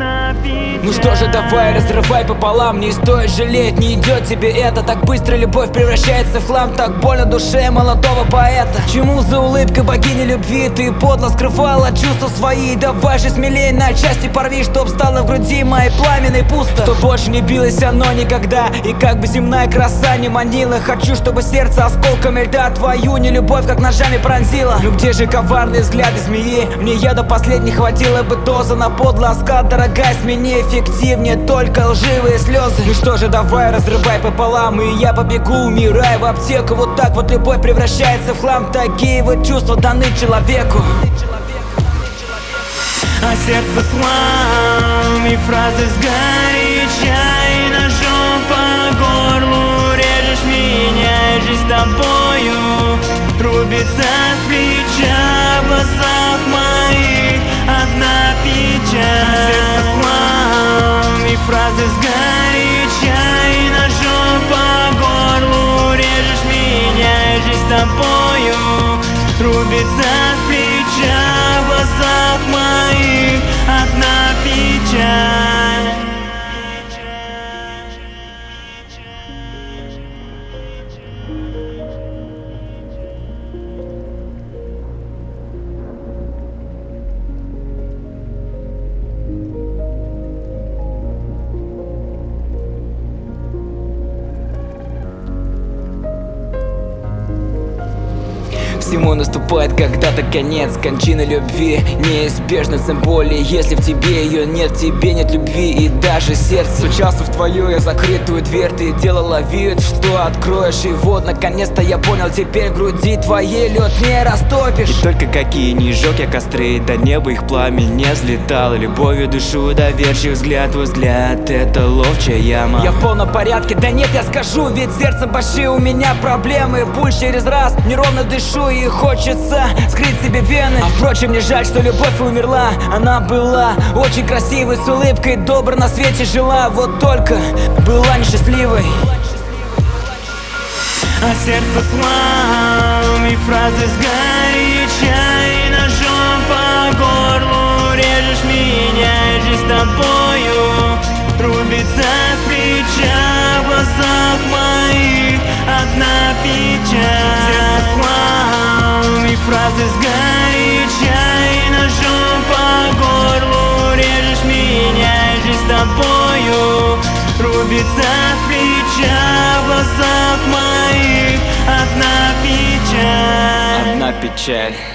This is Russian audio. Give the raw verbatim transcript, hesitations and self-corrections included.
одна печаль. Ну что же, давай, разрывай пополам. Не стоит жалеть, не идет тебе это. Так быстро любовь превращается в хлам. Так больно душе молодого поэта. Чему за улыбкой богини любви ты подло скрывала чувства свои? Давай же смелей, на части порви, чтоб стало в груди моей пламенной пусто. Чтоб больше не билось оно никогда, и как бы земная краса не манила. Хочу, чтобы сердце осколками льда твою нелюбовь как ножами пронзила. Ну где же коварные взгляды змеи? Мне я до последней хватило бы доза на подлый оскал. Дорогая, смени эффективнее только лживые слезы. Ну что же, давай, разрывай пополам, и я побегу, умирая в аптеку. Вот так вот любовь превращается в хлам. Такие вот чувства даны человеку. А сердце хлам, и фразы сгоряча, и ножом по горлу режешь меня, и жизнь с тобою рубится с плеча. В глазах моих одна печаль. А сердце хлам, и фразы сгоряча, и ножом по горлу режешь меня, и жизнь с тобою рубится с плеча. В глазах моих одна печаль. Всему наступает когда-то конец. Кончина любви неизбежна, тем более если в тебе ее нет. В тебе нет любви и даже сердце. Стучался в твою я закрытую дверь. Ты делала вид, что откроешь, и вот наконец-то я понял. Теперь в груди твоей лед не растопишь. И только какие не жег я костры, до неба их пламя не взлетало. Любовью душу доверчив взгляд, твой взгляд — это ловчая яма. Я в полном порядке, да нет, я скажу, ведь сердцем большие у меня проблемы. Пульс через раз, неровно дышу, и хочется скрыть себе вены. А впрочем, мне жаль, что любовь умерла. Она была очень красивой, с улыбкой добро на свете жила. Вот только была несчастливой. А сердце хлам, и фразы сгоряча, и ножом по горлу режешь меня, и жизнь с тобою рубится с плеча. В глазах моих одна печаль. Сердце хлам, и фразы сгоряча, и ножом по горлу режешь меня, и жизнь с тобою рубится с плеча. В глазах моих одна печаль. Одна печаль.